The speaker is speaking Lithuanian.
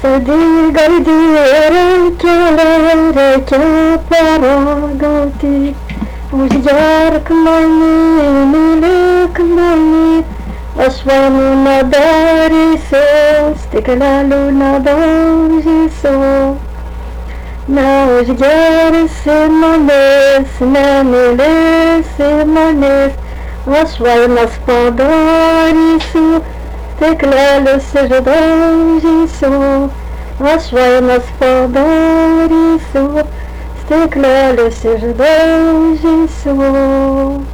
Sadi gardi erkeklere kepara galti Ujar kmani milik kmani Aswamuna dariso Stiklaluna dariso Na ujar semanes Na miles semanes Aswamuna spadariso Stiklalus srdariso Aswamuna spadariso Stiklalus srdariso